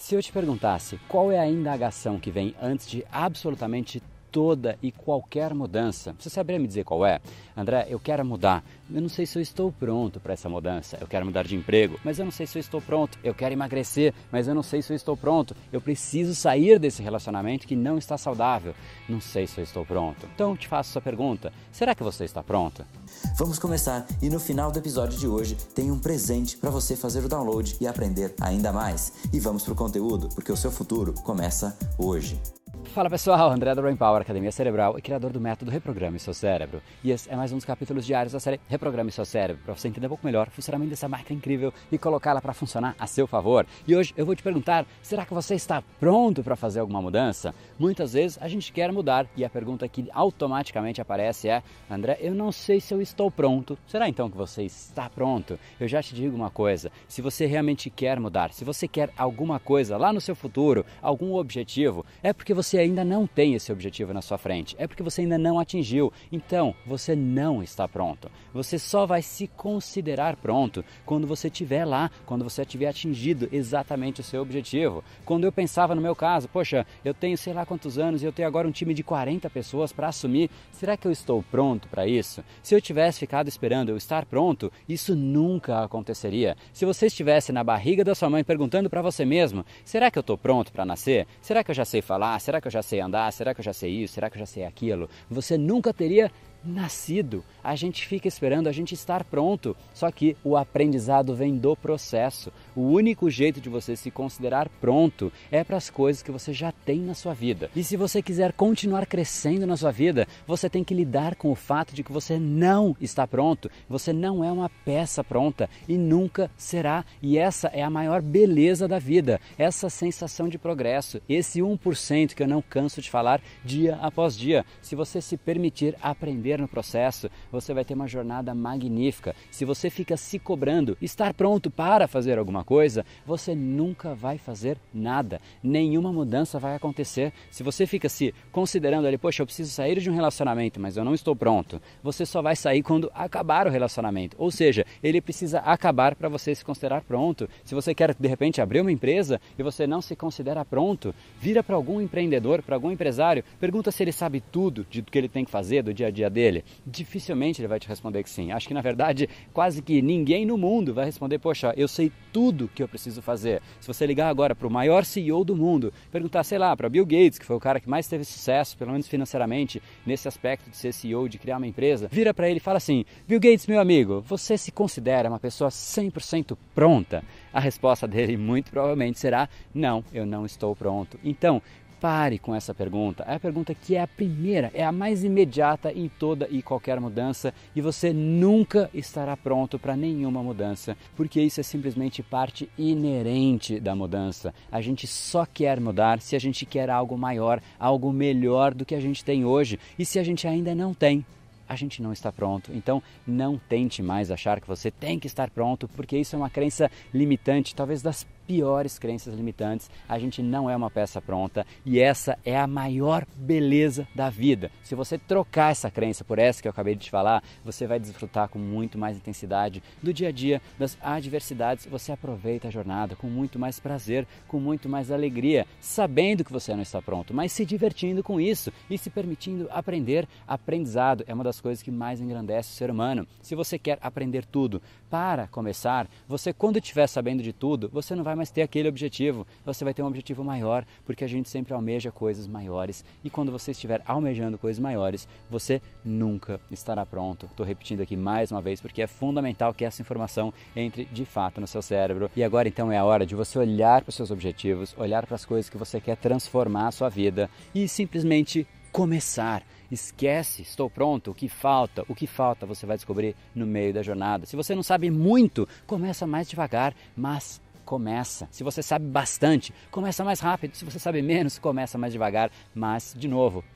Se eu te perguntasse qual é a indagação que vem antes de absolutamente toda e qualquer mudança, você saberia me dizer qual é? André, eu quero mudar, eu não sei se eu estou pronto para essa mudança. Eu quero mudar de emprego, mas eu não sei se eu estou pronto. Eu quero emagrecer, mas eu não sei se eu estou pronto. Eu preciso sair desse relacionamento que não está saudável. Não sei se eu estou pronto. Então eu te faço essa pergunta, será que você está pronto? Vamos começar e no final do episódio de hoje tem um presente para você fazer o download e aprender ainda mais. E vamos pro conteúdo, porque o seu futuro começa hoje. Fala pessoal, André da Brain Power, Academia Cerebral e criador do método Reprograme Seu Cérebro. E esse é mais um dos capítulos diários da série Reprograme Seu Cérebro, para você entender um pouco melhor o funcionamento dessa máquina incrível e colocá-la para funcionar a seu favor. E hoje eu vou te perguntar, será que você está pronto para fazer alguma mudança? Muitas vezes a gente quer mudar e a pergunta que automaticamente aparece é: André, eu não sei se eu estou pronto. Será então que você está pronto? Eu já te digo uma coisa, se você realmente quer mudar, se você quer alguma coisa lá no seu futuro, algum objetivo, é porque você ainda não tem esse objetivo na sua frente, é porque você ainda não atingiu, então você não está pronto. Você só vai se considerar pronto quando você estiver lá, quando você tiver atingido exatamente o seu objetivo. Quando eu pensava no meu caso, poxa, eu tenho sei lá quantos anos e eu tenho agora um time de 40 pessoas para assumir, será que eu estou pronto para isso? Se eu tivesse ficado esperando eu estar pronto, isso nunca aconteceria. Se você estivesse na barriga da sua mãe perguntando para você mesmo, será que eu estou pronto para nascer? Será que eu já sei falar? Será que eu já sei andar? Será que eu já sei isso? Será que eu já sei aquilo? Você nunca teria nascido. A gente fica esperando a gente estar pronto, só que o aprendizado vem do processo. O único jeito de você se considerar pronto é para as coisas que você já tem na sua vida. E se você quiser continuar crescendo na sua vida, você tem que lidar com o fato de que você não está pronto, você não é uma peça pronta e nunca será. E essa é a maior beleza da vida, essa sensação de progresso, esse 1% que eu não canso de falar dia após dia. Se você se permitir aprender no processo, você vai ter uma jornada magnífica. Se você fica se cobrando estar pronto para fazer alguma coisa, você nunca vai fazer nada. Nenhuma mudança vai acontecer. Se você fica se considerando ali, poxa, eu preciso sair de um relacionamento, mas eu não estou pronto, você só vai sair quando acabar o relacionamento. Ou seja, ele precisa acabar para você se considerar pronto. Se você quer, de repente, abrir uma empresa e você não se considera pronto, vira para algum empreendedor, para algum empresário, pergunta se ele sabe tudo do que ele tem que fazer, do dia a dia dele. Dificilmente ele vai te responder que sim. Acho que na verdade quase que ninguém no mundo vai responder, poxa, eu sei tudo que eu preciso fazer. Se você ligar agora para o maior CEO do mundo, perguntar, sei lá, para Bill Gates, que foi o cara que mais teve sucesso, pelo menos financeiramente, nesse aspecto de ser CEO, de criar uma empresa, vira para ele e fala assim: Bill Gates, meu amigo, você se considera uma pessoa 100% pronta? A resposta dele muito provavelmente será: não, eu não estou pronto. Então, pare com essa pergunta. É a pergunta que é a primeira, é a mais imediata em toda e qualquer mudança, e você nunca estará pronto para nenhuma mudança, porque isso é simplesmente parte inerente da mudança. A gente só quer mudar se a gente quer algo maior, algo melhor do que a gente tem hoje, e se a gente ainda não tem, a gente não está pronto. Então não tente mais achar que você tem que estar pronto, porque isso é uma crença limitante, talvez das piores crenças limitantes. A gente não é uma peça pronta e essa é a maior beleza da vida. Se você trocar essa crença por essa que eu acabei de te falar, você vai desfrutar com muito mais intensidade do dia a dia, das adversidades. Você aproveita a jornada com muito mais prazer, com muito mais alegria, sabendo que você não está pronto, mas se divertindo com isso e se permitindo aprender. Aprendizado é uma das coisas que mais engrandece o ser humano. Se você quer aprender tudo, para começar, você quando estiver sabendo de tudo, você não vai mais ter aquele objetivo, você vai ter um objetivo maior, porque a gente sempre almeja coisas maiores, e quando você estiver almejando coisas maiores, você nunca estará pronto. Estou repetindo aqui mais uma vez, porque é fundamental que essa informação entre de fato no seu cérebro. E agora então é a hora de você olhar para os seus objetivos, olhar para as coisas que você quer transformar a sua vida e simplesmente começar. Esquece, estou pronto, o que falta você vai descobrir no meio da jornada. Se você não sabe muito, começa mais devagar, mas começa. Se você sabe bastante, começa mais rápido. Se você sabe menos, começa mais devagar, mas, de novo,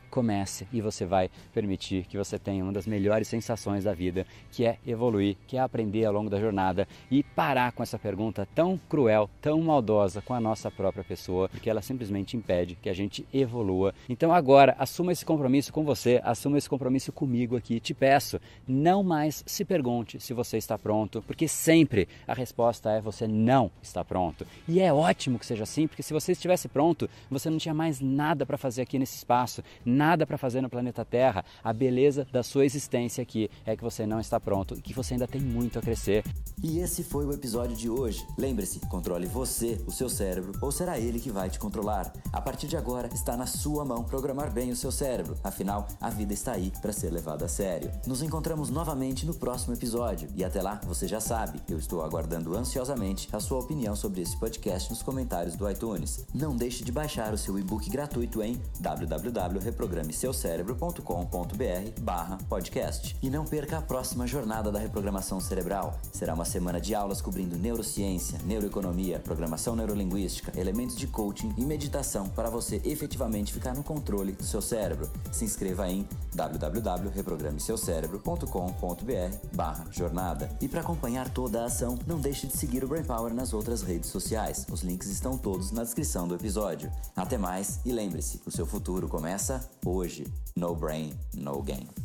comece e você vai permitir que você tenha uma das melhores sensações da vida, que é evoluir, que é aprender ao longo da jornada e parar com essa pergunta tão cruel, tão maldosa com a nossa própria pessoa, porque ela simplesmente impede que a gente evolua. Então agora, assuma esse compromisso com você, assuma esse compromisso comigo aqui. Te peço, não mais se pergunte se você está pronto, porque sempre a resposta é você não está pronto. E é ótimo que seja assim, porque se você estivesse pronto, você não tinha mais nada para fazer aqui nesse espaço, nada para fazer no planeta Terra. A beleza da sua existência aqui é que você não está pronto e que você ainda tem muito a crescer. E esse foi o episódio de hoje. Lembre-se, controle você, o seu cérebro, ou será ele que vai te controlar? A partir de agora, está na sua mão programar bem o seu cérebro. Afinal, a vida está aí para ser levada a sério. Nos encontramos novamente no próximo episódio. E até lá, você já sabe, eu estou aguardando ansiosamente a sua opinião sobre esse podcast nos comentários do iTunes. Não deixe de baixar o seu e-book gratuito em www.reprogrameseucerebro.com.br/podcast. E não perca a próxima jornada da reprogramação cerebral. Será uma semana de aulas cobrindo neurociência, neuroeconomia, programação neurolinguística, elementos de coaching e meditação para você efetivamente ficar no controle do seu cérebro. Se inscreva em www.reprogrameseucerebro.com.br/jornada. E para acompanhar toda a ação, não deixe de seguir o Brain Power nas outras redes sociais. Os links estão todos na descrição do episódio. Até mais e lembre-se, o seu futuro começa hoje. No brain, no game.